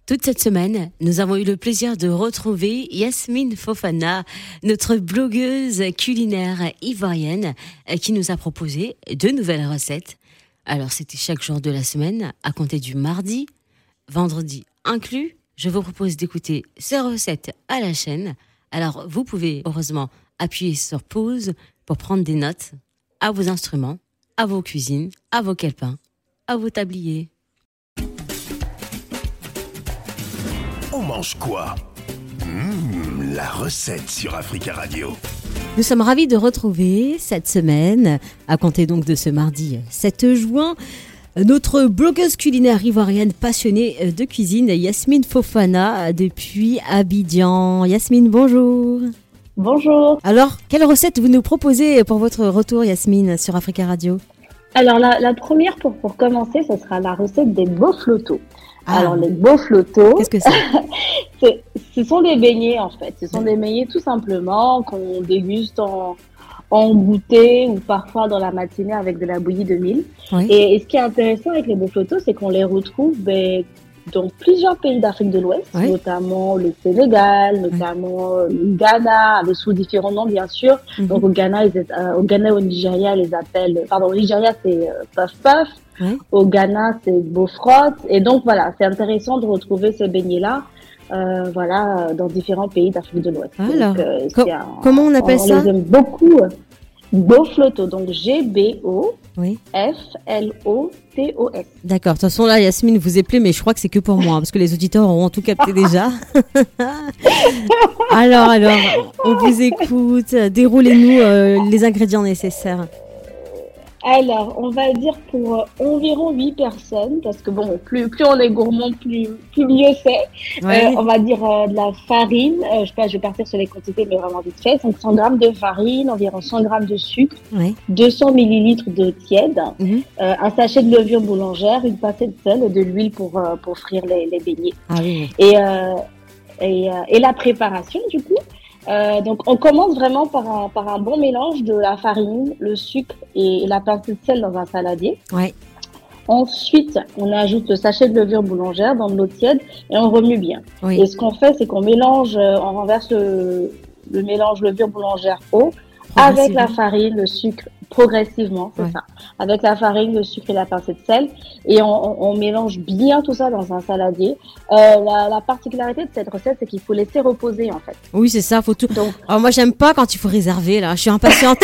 Toute cette semaine, nous avons eu le plaisir de retrouver Yasmine Fofana, notre blogueuse culinaire ivoirienne, qui nous a proposé de nouvelles recettes. Alors, c'était chaque jour de la semaine, à compter du mardi, vendredi inclus. Je vous propose d'écouter ces recettes à la chaîne. Alors, vous pouvez heureusement appuyer sur pause pour prendre des notes à vos instruments, à vos cuisines, à vos calepins, à vos tabliers. On mange quoi? La recette sur Africa Radio. Nous sommes ravis de retrouver cette semaine, à compter donc de ce mardi 7 juin, notre blogueuse culinaire ivoirienne passionnée de cuisine, Yasmine Fofana, depuis Abidjan. Yasmine, bonjour. Bonjour. Alors, quelle recette vous nous proposez pour votre retour, Yasmine, sur Africa Radio? Alors, la première, pour commencer, ce sera la recette des boflotos. Alors, les boflotos, qu'est-ce que c'est? Ce sont des beignets, en fait. Ce sont des beignets, tout simplement, qu'on déguste en goûter ou parfois dans la matinée avec de la bouillie de mil. Oui. Et ce qui est intéressant avec les boflotos, c'est qu'on les retrouve dans plusieurs pays d'Afrique de l'Ouest, oui, notamment le Sénégal, notamment le Ghana, sous différents noms, bien sûr. Mm-hmm. Donc, au Ghana et au Nigeria, ils les appellent... Pardon, au Nigeria, c'est puff puff. Oui. Au Ghana, c'est bofrot. Et donc, voilà, c'est intéressant de retrouver ces beignets-là, dans différents pays d'Afrique de l'Ouest. Alors, donc, comment on appelle ça? On les aime beaucoup. Boflotos, donc G-B-O-F-L-O-T-O-S. D'accord, de toute façon là, Yasmine vous appelez, mais je crois que c'est que pour moi, parce que les auditeurs auront tout capté déjà. alors, on vous écoute, déroulez-nous les ingrédients nécessaires. Alors, on va dire pour environ 8 personnes, parce que bon, plus on est gourmand, plus mieux c'est. Ouais. On va dire de la farine, je vais partir sur les quantités, mais vraiment vite fait. Donc 100 grammes de farine, environ 100 grammes de sucre, Ouais. 200 millilitres de tiède, Mm-hmm. un sachet de levure boulangère, une pincée de sel et de l'huile pour frire les beignets. Ah oui. Et la préparation, du coup. Donc, on commence vraiment par un bon mélange de la farine, le sucre et la pincée de sel dans un saladier. Ouais. Ensuite, on ajoute le sachet de levure boulangère dans de l'eau tiède et on remue bien. Oui. Et ce qu'on fait, c'est qu'on mélange, on renverse le mélange levure boulangère eau avec la farine, le sucre, progressivement, c'est ça. Avec la farine, le sucre et la pincée de sel. Et on mélange bien tout ça dans un saladier. La particularité de cette recette, c'est qu'il faut laisser reposer, en fait. Oui, c'est ça, faut tout. Donc, alors moi, j'aime pas quand il faut réserver, là. Je suis impatiente.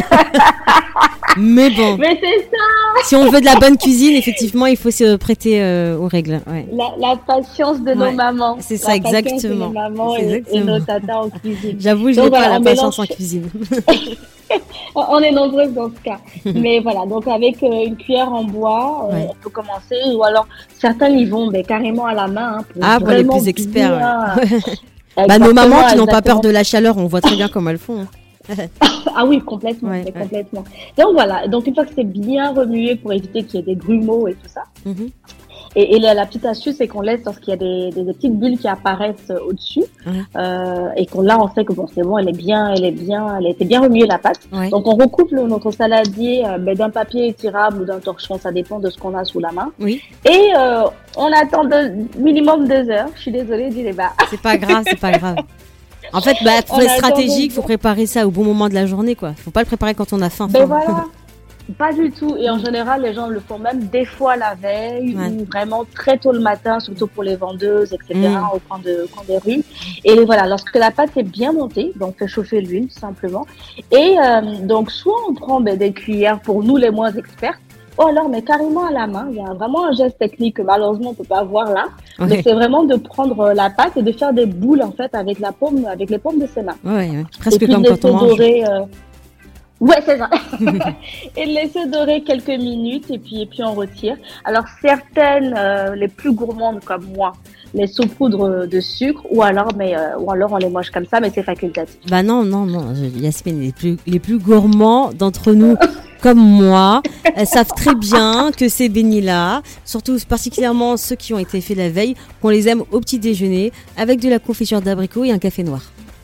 Mais bon. mais c'est ça! Si on veut de la bonne cuisine, effectivement, il faut se prêter aux règles. Ouais. La patience de nos mamans. C'est ça, exactement. La patience de nos mamans et nos tatas en cuisine. J'avoue, je n'ai pas la patience en cuisine. On est nombreuses dans ce cas. Mais voilà, donc avec une cuillère en bois, on peut commencer. Ou alors, certains y vont carrément à la main. Pour les plus experts. Ouais. Nos mamans qui n'ont pas peur de la chaleur, on voit très bien comment elles font. Ah oui, complètement. Complètement. Donc voilà, donc une fois que c'est bien remué pour éviter qu'il y ait des grumeaux et tout ça. Mm-hmm. Et la petite astuce, c'est qu'on laisse lorsqu'il y a des petites bulles qui apparaissent au-dessus, et qu'on là on sait que bon, c'est bon, elle a été bien remuée la pâte. Ouais. Donc on recoupe notre saladier d'un papier étirable ou d'un torchon, ça dépend de ce qu'on a sous la main. Oui. Et on attend minimum 2 heures. Je suis désolée du débat. C'est pas grave. En fait, pour être stratégique, faut préparer ça au bon moment de la journée, quoi. Faut pas le préparer quand on a faim. Voilà. Pas du tout. Et en général, les gens le font même des fois la veille ou vraiment très tôt le matin, surtout pour les vendeuses, etc., au coin des rues. Et voilà, lorsque la pâte est bien montée, donc on fait chauffer l'huile tout simplement. Et donc, soit on prend des cuillères pour nous les moins experts, ou alors mais carrément à la main. Il y a vraiment un geste technique que malheureusement on peut pas voir là. Ouais. Mais c'est vraiment de prendre la pâte et de faire des boules en fait avec les paumes de ses mains. Ouais. Presque comme quand on mange. Dorer, ouais, c'est ça. Et laisser dorer quelques minutes et puis on retire. Alors certaines, les plus gourmandes comme moi, les saupoudrent de sucre ou alors on les mange comme ça, mais c'est facultatif. Non, Yasmine, les plus gourmands d'entre nous, comme moi, savent très bien que ces beignets-là, surtout particulièrement ceux qui ont été faits la veille, qu'on les aime au petit déjeuner avec de la confiture d'abricot et un café noir.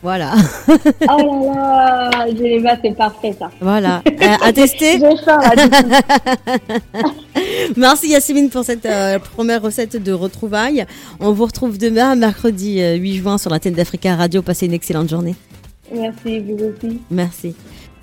Voilà. Oh là là, Geneva, c'est parfait ça. Voilà. À tester. J'ai faim là, du coup. Merci Yasmine pour cette première recette de retrouvailles. On vous retrouve demain, mercredi 8 juin sur l'antenne d'Africa Radio. Passez une excellente journée. Merci, vous aussi. Merci.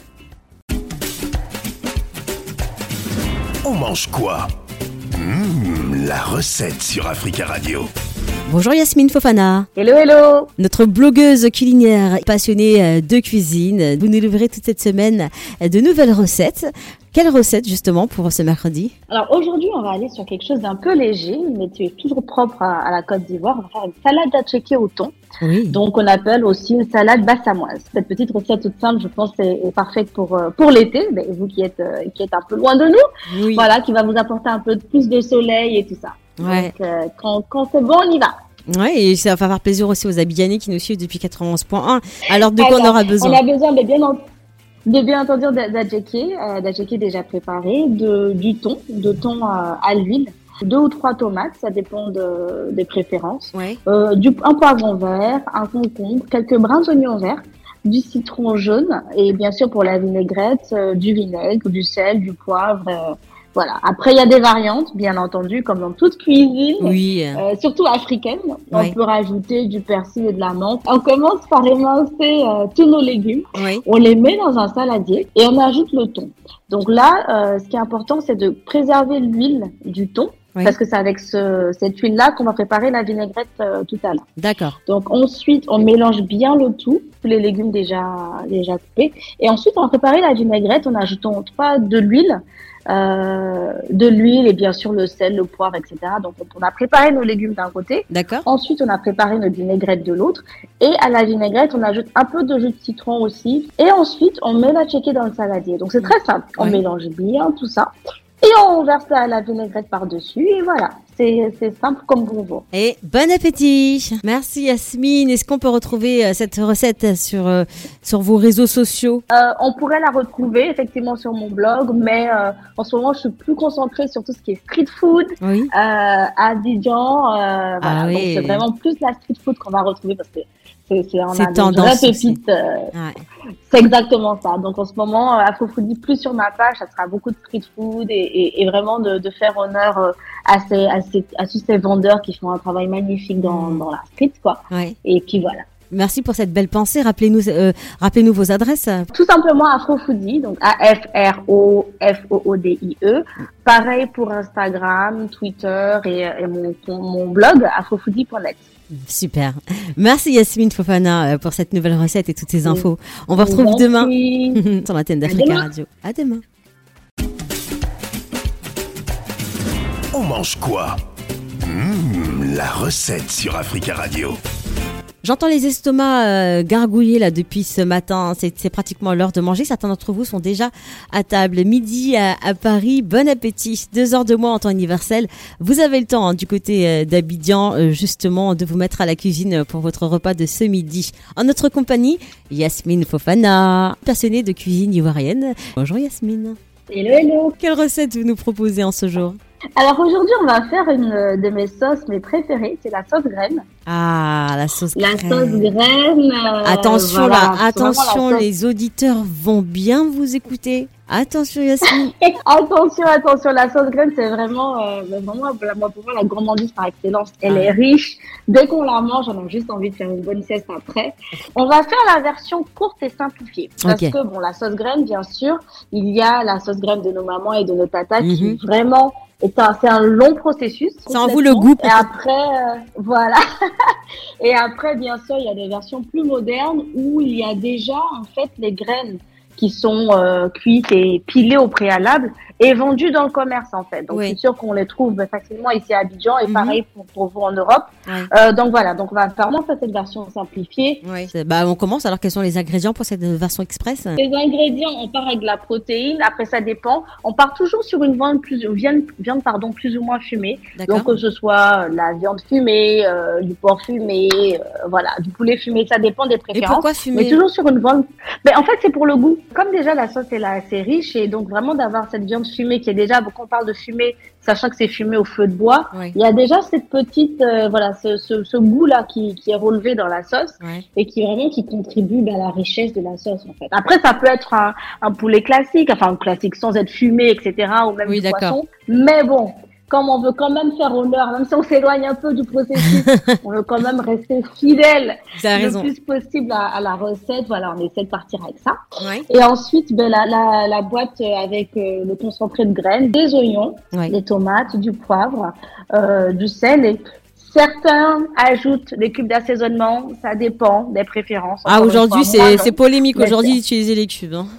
On mange quoi? La recette sur Africa Radio. Bonjour Yasmine Fofana. Hello, hello. Notre blogueuse culinaire passionnée de cuisine. Vous nous livrez toute cette semaine de nouvelles recettes. Quelle recette justement pour ce mercredi? Alors aujourd'hui, on va aller sur quelque chose d'un peu léger, mais qui est toujours propre à la Côte d'Ivoire. On va faire une salade d'atchéké au thon. Oui. Donc on appelle aussi une salade bassamoise. Cette petite recette toute simple, je pense, est parfaite pour l'été. Mais vous qui êtes un peu loin de nous, Oui. voilà, qui va vous apporter un peu plus de soleil et tout ça. Ouais. Donc quand c'est bon, on y va. Ouais, et ça va faire plaisir aussi aux Abidjanais qui nous suivent depuis 91.1. Alors de quoi on aura besoin? On a besoin de bien entendu d'atchéké déjà préparé, du thon à l'huile, 2 ou 3 tomates, ça dépend des préférences, Ouais. un poivron vert, un concombre, quelques brins d'oignons verts, du citron jaune et bien sûr pour la vinaigrette, du vinaigre, du sel, du poivre. Voilà. Après, il y a des variantes, bien entendu, comme dans toute cuisine. Oui. Surtout africaine. On Oui. peut rajouter du persil et de la menthe. On commence par émincer tous nos légumes. Oui. On les met dans un saladier et on ajoute le thon. Donc là, ce qui est important, c'est de préserver l'huile du thon. Oui. Parce que c'est avec cette huile-là qu'on va préparer la vinaigrette tout à l'heure. D'accord. Donc ensuite, on mélange bien le tout, tous les légumes déjà coupés. Et ensuite, on va préparer la vinaigrette en ajoutant de l'huile et bien sûr le sel, le poivre, etc. Donc on a préparé nos légumes d'un côté. D'accord. Ensuite, on a préparé notre vinaigrette de l'autre. Et à la vinaigrette, on ajoute un peu de jus de citron aussi. Et ensuite, on met l'atchéké dans le saladier. Donc c'est très simple. On Oui. mélange bien tout ça. Et on verse la vinaigrette par-dessus. Et voilà, c'est simple comme bonbon. Et bon appétit. Merci Yasmine. Est-ce qu'on peut retrouver cette recette sur vos réseaux sociaux? On pourrait la retrouver effectivement sur mon blog, mais en ce moment, je suis plus concentrée sur tout ce qui est street food, Oui. Abidjan. Voilà. oui. Donc c'est vraiment plus la street food qu'on va retrouver parce que on C'est a des tendance vraies aussi. pépites. Ouais. C'est exactement ça. Donc en ce moment, Afrofoodie plus sur ma page, ça sera beaucoup de street food et vraiment de faire honneur à tous ces vendeurs qui font un travail magnifique dans la street, quoi. Ouais. Et puis voilà. Merci pour cette belle pensée. Rappelez-nous vos adresses. Tout simplement Afrofoodie, donc AFROFOODIE. Pareil pour Instagram, Twitter et mon blog afrofoodie.net. Super. Merci Yasmine Fofana pour cette nouvelle recette et toutes ces infos. On vous retrouve demain sur l'antenne d'Africa demain. Radio. À demain. On mange quoi? La recette sur Africa Radio. J'entends les estomacs gargouiller là depuis ce matin. C'est pratiquement l'heure de manger. Certains d'entre vous sont déjà à table. Midi à Paris. Bon appétit. 2 heures de moins en temps universel. Vous avez le temps du côté d'Abidjan justement de vous mettre à la cuisine pour votre repas de ce midi. En notre compagnie, Yasmine Fofana, passionnée de cuisine ivoirienne. Bonjour Yasmine. Hello, hello. Quelle recette vous nous proposez en ce jour? Alors aujourd'hui, on va faire une de mes sauces, mes préférées, c'est la sauce graine. Ah, la sauce La crème. sauce graine. Attention voilà, là, c'est attention, vraiment la sauce. les auditeurs vont bien vous écouter. Attention Yasmine. Attention, la sauce graine, c'est vraiment pour moi, la gourmandise par excellence. Elle est riche. Dès qu'on la mange, on a juste envie de faire une bonne sieste après. On va faire la version courte et simplifiée. Parce Ok. que, la sauce graine, bien sûr, il y a la sauce graine de nos mamans et de nos tatas qui Mhm. vraiment c'est un long processus. Ça en vaut le goût. Et après, voilà. Et après, bien sûr, il y a des versions plus modernes où il y a déjà, en fait, les graines qui sont cuites et pilées au préalable et vendues dans le commerce, en fait. Donc, Oui. je suis sûre qu'on les trouve facilement ici à Abidjan et Mhm. pareil pour vous en Europe. Ouais. Donc, voilà. Donc, on va vraiment faire cette version simplifiée. Ouais. Bah, on commence. Alors, quels sont les ingrédients pour cette version express? Les ingrédients, on part avec de la protéine. Après, ça dépend. On part toujours sur une viande plus ou moins fumée. D'accord. Donc, que ce soit la viande fumée, du porc fumé, voilà, du poulet fumé, ça dépend des Et préférences. pourquoi Mais fumer? toujours sur une viande. Mais en fait, c'est pour le goût. Comme déjà la sauce est là assez riche et donc vraiment d'avoir cette viande fumée qui est déjà, quand on parle de fumée, sachant que c'est fumé au feu de bois, Oui. il y a déjà cette petite, ce goût-là qui est relevé dans la sauce Ouais. et qui contribue à la richesse de la sauce, en fait. Après, ça peut être un poulet classique, enfin, un classique sans être fumé, etc., ou même Oui, du d'accord. poisson. Mais bon, comme on veut quand même faire honneur, même si on s'éloigne un peu du processus, on veut quand même rester fidèle Tu as le raison. plus possible à la recette. Voilà, on essaie de partir avec ça. Ouais. Et ensuite, la boîte avec le concentré de graines, des oignons, Ouais. des tomates, du poivre, du sel. Et certains ajoutent des cubes d'assaisonnement. Ça dépend des préférences. Ah, Encore une aujourd'hui, fois, moi, non. c'est polémique Mais aujourd'hui d'utiliser les cubes. Hein.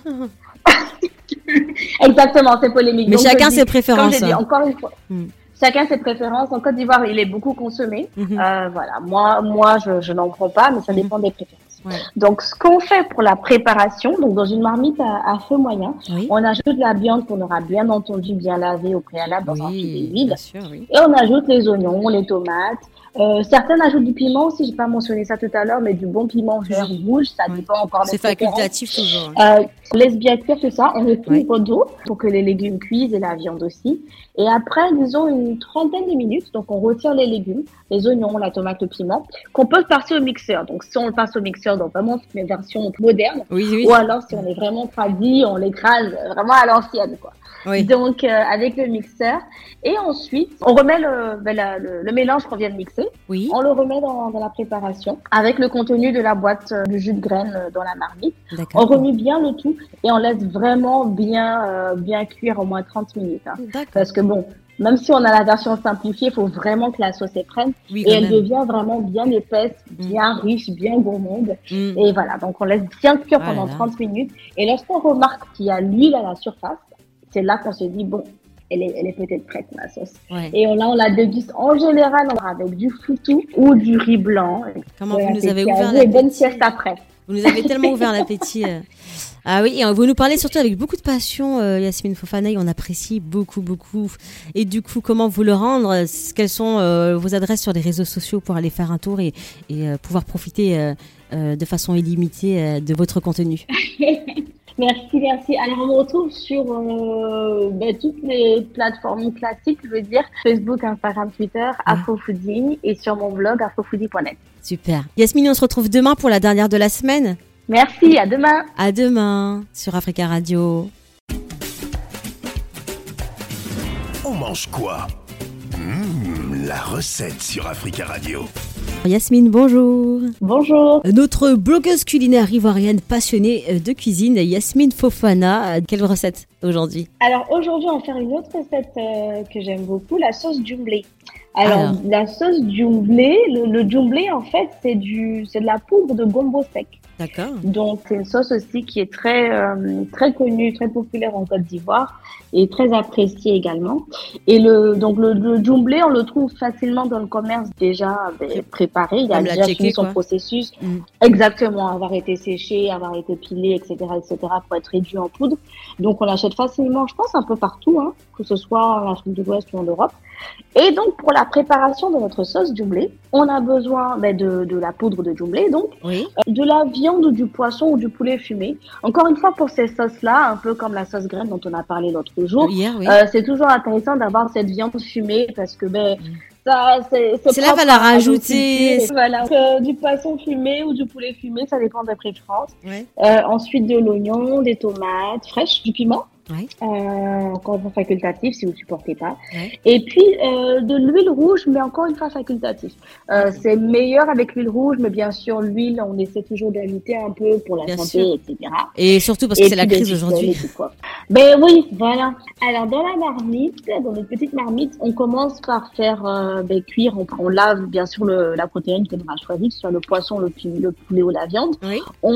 Exactement, c'est polémique. Mais Donc, chacun je dis, ses préférences. Comme j'ai dit, encore une fois. Mm. Chacun ses préférences. En Côte d'Ivoire, il est beaucoup consommé. Mhm. Voilà. Moi, je n'en prends pas, mais ça dépend des préférences. Ouais. Donc, ce qu'on fait pour la préparation, donc dans une marmite à feu moyen, Oui. on ajoute la viande qu'on aura bien entendu bien lavée au préalable dans un filet Oui, d'huile. bien sûr, oui. Et on ajoute les oignons, les tomates. Certains ajoutent du piment aussi, j'ai pas mentionné ça tout à l'heure, mais du bon piment vert ou rouge, ça Ouais. dépend encore des C'est préférences. facultatif toujours. On laisse bien cuire tout ça, on le Ouais. couvre d'eau pour que les légumes cuisent et la viande aussi. Et après, disons une trentaine de minutes, donc on retire les légumes, les oignons, la tomate, le piment, qu'on peut passer au mixeur. Donc si on le passe au mixeur, donc vraiment les versions modernes, Oui, oui. ou alors si on est vraiment tradit, on l'écrase vraiment à l'ancienne, quoi. Oui. Donc avec le mixeur. Et ensuite, on remet le mélange qu'on vient de mixer. Oui. On le remet dans la préparation avec le contenu de la boîte de jus de graines dans la marmite. On D'accord. remue bien le tout et on laisse vraiment bien cuire au moins 30 minutes. Hein. D'accord. Parce que bon, même si on a la version simplifiée, il faut vraiment que la sauce elle prenne. Oui, Et quand elle même. devient vraiment bien épaisse, bien riche, bien gourmande. Mm. Et voilà, donc on laisse bien cuire pendant Voilà. 30 minutes. Et lorsqu'on remarque qu'il y a l'huile à la surface, c'est là qu'on se dit, bon, elle est peut-être prête, ma sauce. Ouais. Et là, on la déguste en général avec du foutou ou du riz blanc. Comment Bon vous nous avez appétit à ouvert vous et bonne l'appétit. sieste après. Vous nous avez tellement ouvert l'appétit. Ah oui, et vous nous parlez surtout avec beaucoup de passion, Yasmine Fofana, et on apprécie beaucoup, beaucoup. Et du coup, comment vous le rendre? Quelles sont vos adresses sur les réseaux sociaux pour aller faire un tour et pouvoir profiter de façon illimitée de votre contenu? Merci. Alors, on me retrouve sur toutes les plateformes classiques, je veux dire, Facebook, Instagram, Twitter, Afrofooding, et sur mon blog, afrofoodie.net. Super. Yasmine, on se retrouve demain pour la dernière de la semaine. Merci, à demain. À demain sur Africa Radio. On mange quoi? La recette sur Africa Radio. Yasmine, bonjour. Bonjour. Notre blogueuse culinaire ivoirienne passionnée de cuisine, Yasmine Fofana. Quelle recette aujourd'hui? Alors aujourd'hui, on va faire une autre recette que j'aime beaucoup, la sauce djumblé. Alors, la sauce djumblé, le djumblé en fait, c'est de la poudre de gombo sec. D'accord. Donc c'est une sauce aussi qui est très connue, très populaire en Côte d'Ivoire et très appréciée également. Et le djumblé, on le trouve facilement dans le commerce déjà préparé. Il a Comme la déjà tchéké, fini son quoi. processus. Exactement, avoir été séché, avoir été pilé, etc., pour être réduit en poudre. Donc on l'achète facilement, je pense un peu partout, hein, que ce soit en Afrique de l'Ouest ou en Europe. Et donc pour la préparation de notre sauce djumblé, on a besoin de la poudre de djumblé, donc Oui. de la viande ou du poisson ou du poulet fumé. Encore une fois, pour ces sauces-là, un peu comme la sauce graine dont on a parlé l'autre jour, Hier, oui. c'est toujours intéressant d'avoir cette viande fumée parce que ça, C'est la propre valeur à nos ajoutée. cultures. Voilà. Du poisson fumé ou du poulet fumé, ça dépend des préférences. Ouais. Ensuite, de l'oignon, des tomates fraîches, du piment. Ouais. Encore une fois facultatif si vous ne supportez pas. Ouais. Et puis de l'huile rouge, mais encore une fois facultatif. C'est meilleur avec l'huile rouge, mais bien sûr l'huile, on essaie toujours d'éviter un peu pour la Bien santé, sûr. etc. Et surtout parce que Et c'est la puis, crise des aujourd'hui. huiles et tout, quoi. Ben oui, voilà. Alors dans la marmite, dans notre petite marmite, on commence par faire cuire. On lave bien sûr la protéine que l'on a choisie, que ce soit le poisson, le poulet ou la viande. Oui. On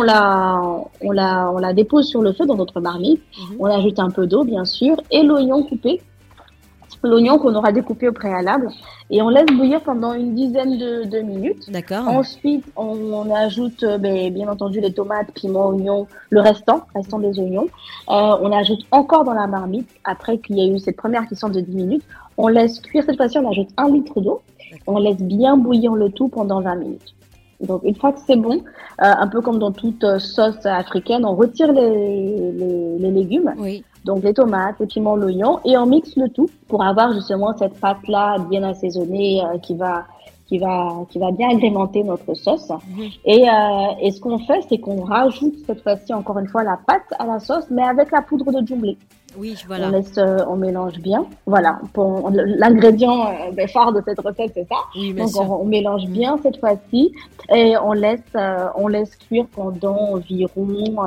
la dépose sur le feu dans notre marmite. On ajoute un peu d'eau, bien sûr, et l'oignon coupé. L'oignon qu'on aura découpé au préalable. Et on laisse bouillir pendant une dizaine de minutes. D'accord. Ensuite, on ajoute, bien entendu, les tomates, piments, oignons, le restant des oignons. On ajoute encore dans la marmite, après qu'il y ait eu cette première cuisson de 10 minutes. On laisse cuire, cette fois-ci, on ajoute 1 litre d'eau. On laisse bien bouillir le tout pendant 20 minutes. Donc, une fois que c'est bon, un peu comme dans toute sauce africaine, on retire les légumes. Oui. donc les tomates, les piments, l'oignon, et on mixe le tout pour avoir justement cette pâte-là bien assaisonnée qui va bien agrémenter notre sauce. Et ce qu'on fait, c'est qu'on rajoute cette fois-ci encore une fois la pâte à la sauce, mais avec la poudre de jumblé. Oui, voilà. On mélange bien. Voilà, l'ingrédient phare de cette recette, c'est ça. Oui, bien donc sûr. on mélange bien cette fois-ci et on laisse cuire pendant environ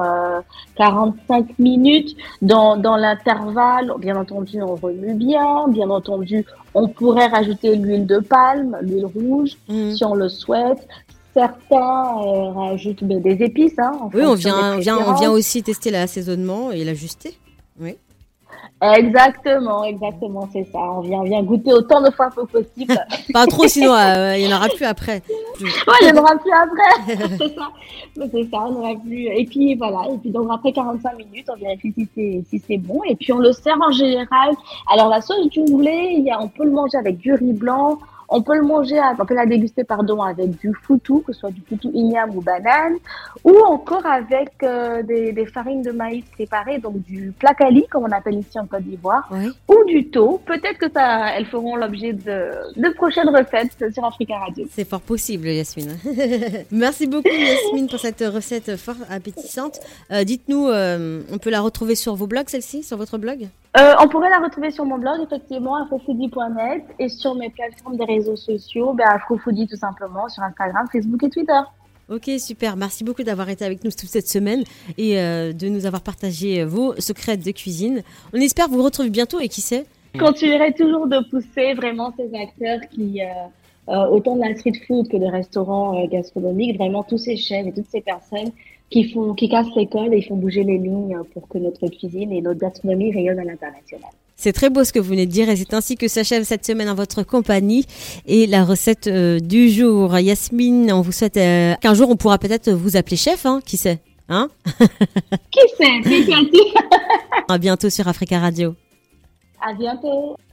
45 minutes dans l'intervalle. Bien entendu, on remue bien. Bien entendu, on pourrait rajouter l'huile de palme, l'huile rouge, si on le souhaite. Certains rajoutent des épices. Oui, on vient aussi tester l'assaisonnement et l'ajuster. Oui. Exactement, c'est ça. On vient goûter autant de fois que possible. Pas trop, sinon il n'y en aura plus après. Ouais, il n'y en aura plus après. C'est ça, on n'aura plus. Et puis voilà, donc après 45 minutes, on vérifie si c'est bon. Et puis on le sert en général. Alors la sauce jumblée, on peut le manger avec du riz blanc. On peut la déguster, avec du foutou, que ce soit du foutou igname ou banane, ou encore avec des farines de maïs préparées, donc du plakali, comme on appelle ici en Côte d'Ivoire, ou du tau. Peut-être que elles feront l'objet de prochaines recettes sur Africa Radio. C'est fort possible, Yasmine. Merci beaucoup, Yasmine, pour cette recette fort appétissante. Dites-nous, on peut la retrouver sur vos blogs, celle-ci, sur votre blog ? On pourrait la retrouver sur mon blog, effectivement, afrofoodie.net, et sur mes plateformes des réseaux sociaux, Afrofoodie tout simplement, sur Instagram, Facebook et Twitter. Ok, super. Merci beaucoup d'avoir été avec nous toute cette semaine et de nous avoir partagé vos secrets de cuisine. On espère vous retrouver bientôt et qui sait ? Je continuerai toujours de pousser vraiment ces acteurs qui, autant de la street food que des restaurants gastronomiques, vraiment tous ces chefs et toutes ces personnes qui cassent l'école et font bouger les lignes pour que notre cuisine et notre gastronomie rayonnent à l'international. C'est très beau ce que vous venez de dire et c'est ainsi que s'achève cette semaine en votre compagnie et la recette du jour. Yasmine, on vous souhaite qu'un jour on pourra peut-être vous appeler chef, qui sait, Qui sait, c'est gentil. À bientôt sur Africa Radio. À bientôt.